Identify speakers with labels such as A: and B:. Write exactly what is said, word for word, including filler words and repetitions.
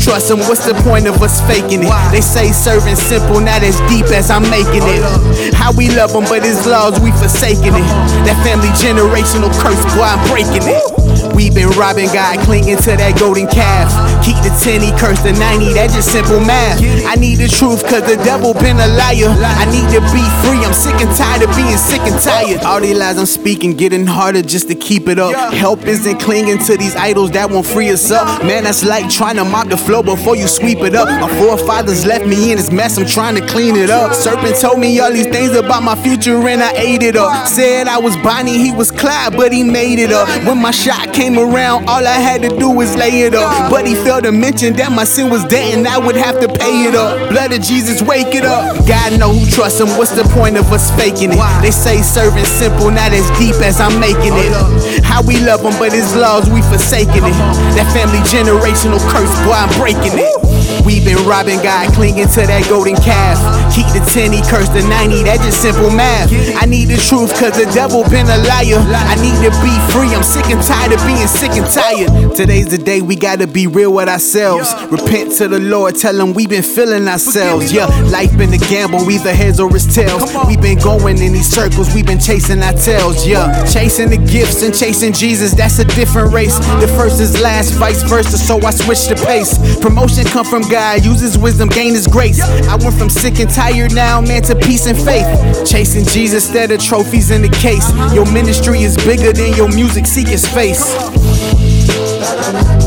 A: trust them, what's the point of us faking it? They say serving simple, not as deep as I'm making it. How we love them, but his laws we forsaking it. That family generational curse, boy, I'm breaking it. We been robbing God, clinging to that golden calf. Keep the ten, he cursed the ninety, that just simple math. I need the truth, cause the devil been a liar. I need to be free, I'm sick and tired of being sick and tired. All these lies I'm speaking, getting harder just to keep it up. Help isn't clinging to these idols that won't free us up. Man, that's like trying to mop the floor before you sweep it up. My forefathers left me in this mess, I'm trying to clean it up. Serpent told me all these things about my future and I ate it up. Said I was Bonnie, he was Clyde, but he made it up. When my shot came around, all I had to do was lay it up. But he failed to mention that my sin was dead and I would have to pay it up. Blood of Jesus, wake it up. God know who trusts him, what's the point of us faking it? They say serving simple, not as deep as I'm making it. How we love him, but his laws we forsaking it. That family generational curse, boy, I'm breaking it. We been robbing God, clinging to that golden calf. Keep the ten, he cursed the ninety, that just simple math. I need the truth, cause the devil been a liar. I need to be free, I'm sick and tired of being sick and tired. Today's the day we gotta be real with ourselves. Repent to the Lord, tell him we been feeling ourselves. Yeah, life been a gamble, either heads or it's tails. We been going in these circles, we been chasing our tails. Yeah, chasing the gifts and chasing Jesus, that's a different race. The first is last, vice versa, so I switch the pace. Promotion come from God, use his wisdom, gain his grace. I went from sick and tired now, man, to peace and faith. Chasing Jesus instead of trophies in the case. Your ministry is bigger than your music, seek his face.